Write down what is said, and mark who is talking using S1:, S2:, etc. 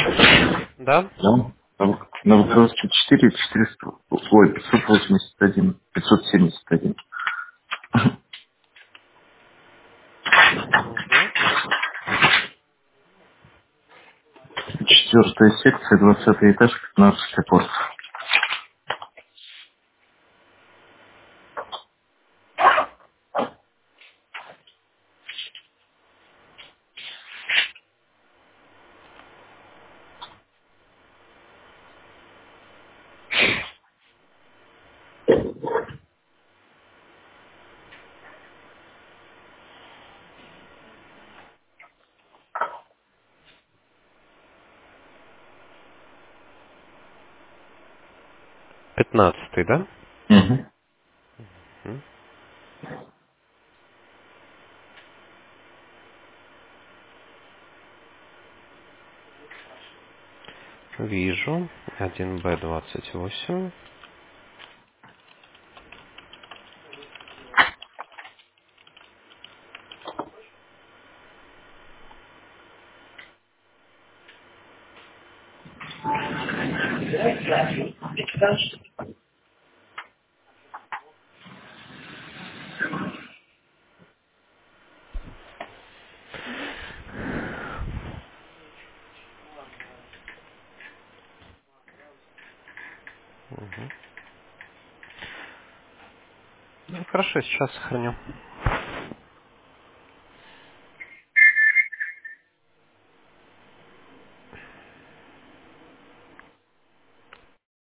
S1: Да?
S2: Да? Новгородский 4, 400, ой, 581, 571.
S1: Угу.
S2: Четвертая секция, 20 этаж, 15 корпус.
S1: 15, да?
S2: Угу.
S1: М. Вижу. 1Б28. Ну, хорошо, сейчас сохраню.